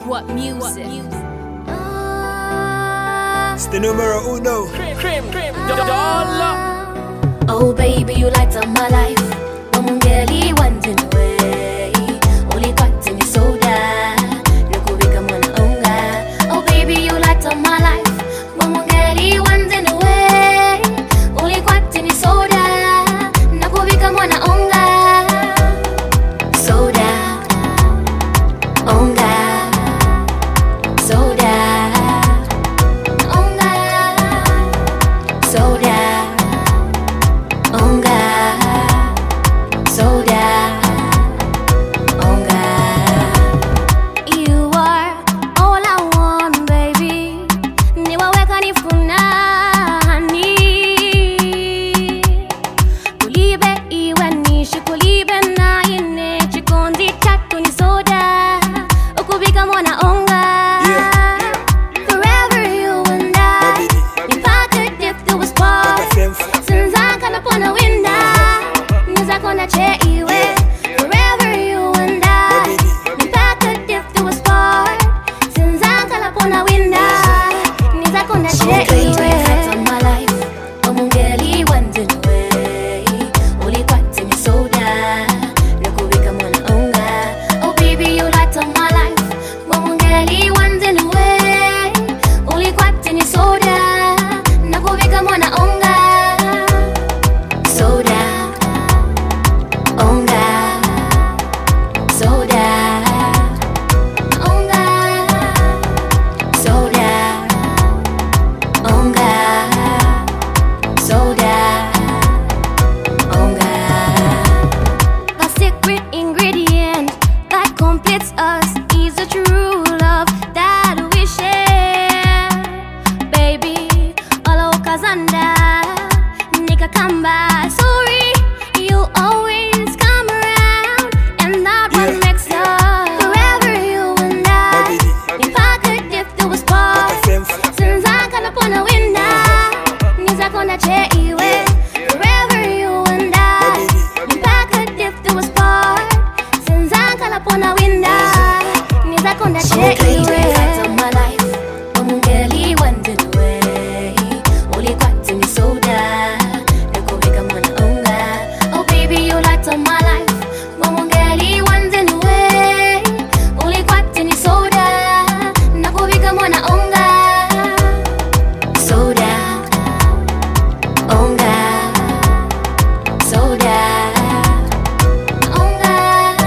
What music? It's the numero uno. Oh baby, you light up my life. Umungeli wanting away. Only cotton is soda. Nakubika mwana unga. Oh baby, you light up my life. Umungeli wanting away. Only cotton is soda. Nakubika mwana unga. Soda. Unga. Soda. Unga. Soda. Unga, soda, unga. You are all I want, baby. Niwaweka nifunani. Kulibe iwe nishi, kulibe na ine. Chikondi chatu ni soda. Ukubika mwana unga. Forever you and I. Nipaka if there was part. Upon a window, nizakona che iwe. Forever you and I. Nipaka if there was part. Sinzakala upon a window, nizakona che iwe. My life, umungeli wanting away. Uli kwati ni soda. Nakubika mwana unga. Oh baby, you light up my life. Umungeli wanting away. Uli kwati ni soda. Nakubika mwana unga. Soda, unga, soda, unga, soda, unga, soda, unga. A secret ingredient that completes us is the true love that we share. Baby, all okazanda, nikakamba. Sorry, you always come around, and that what makes us forever you and I. Nipaka if there was part. Sinzakala upon a window, nizakona che iwe. Forever you and I. Nipaka if there was part. Sinzakala upon a window, nizakona che iwe. My life, umungeli wanting away. Uli kwati ni soda. My life, umungeli wanting away. Uli kwati ni soda. Nakubika mwana unga. Soda, unga, soda, unga,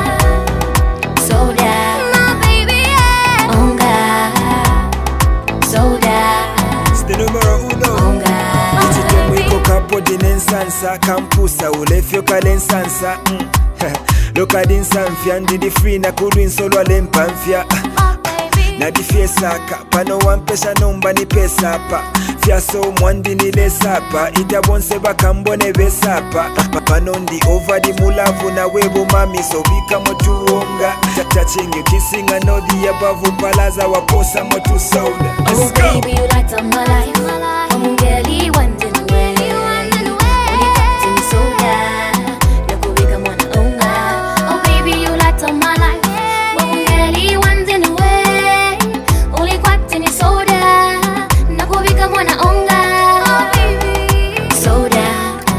soda, my baby, yeah. Unga, soda. It's the numero uno. Unga. Mwiko kapo dinensansa kampusa ulefyo kalensansa Loka dinsanfya ndidi free na kulu solo alempamfya na difiesaka pano wampesha nomba ni pesapa Fiaso mwandi nile sapa itabonse bakambone besapa Pano ndi over di mulavu na webo mami so bika motuonga Touching you, kissing and all the above palaza waposa motu soda. Oh baby, you light up my life. Umungeli wanting away. Uli kwati ni soda. Nakubika mwana unga. Oh baby, you light up my life. Umungeli wanting away. Uli kwati ni soda. Nakubika mwana unga. Oh baby, soda,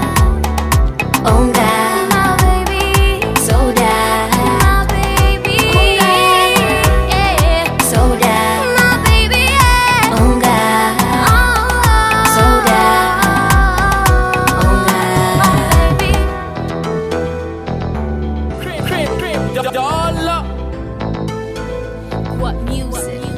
unga, my baby, soda, my baby, yeah, soda, my baby, yeah, unga, soda, unga, my baby. What music?